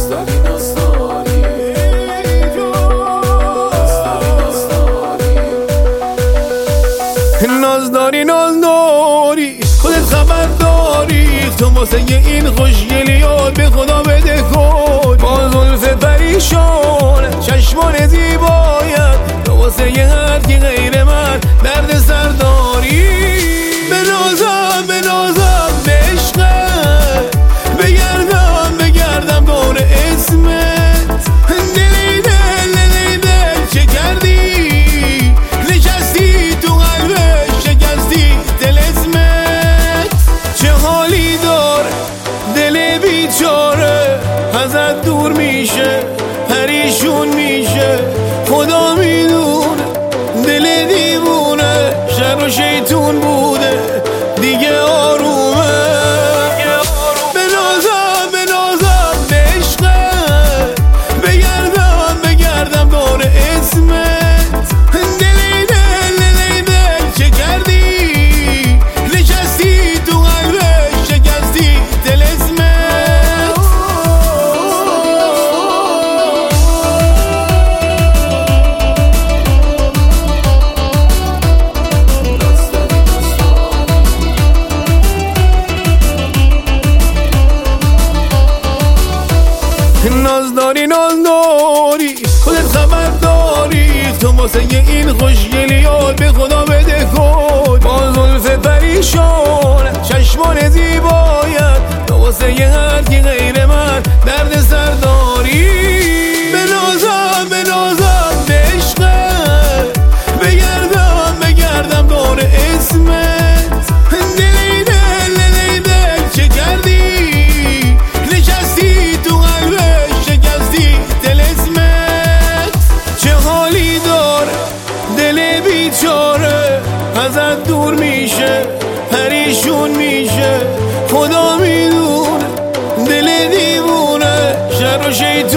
نازداری نازداری خودت خبر داری تو واسه این خوشگلیات به خدا بده کن با زلف پریشان چشمان زیبایت تو واسه هر کی غیر من درد سر داری بنازم به عشقت بگردم دور اسمت دلی دل چه کردی نشستی تو قلبش شکستی دل اسمت چه حالی داره دل بیچاره ازت دور میشه پریشون میشه خدا میدونه دل دیوونه شر و شیطون بوده دیگه آرومه بنازم به عشقت بگردم دور اسمت دل چه کردی نشستی تو قلبش شکستی دل اسمت نازداری خودت خبر داری تو واسه این خوشگلیات به خدا بده کن با زلف پریشان چشمان زیبایت تو واسه هر کی غیر من درد سر داری بنازم به عشقت بگردم دور اسمت دل چه کردی نشستی تو قلبش شکستی دل اسمت چه حالی داره دل بیچاره ازت دور میشه پریشون میشه خدا میدونه دل دیوونه شر و شیطون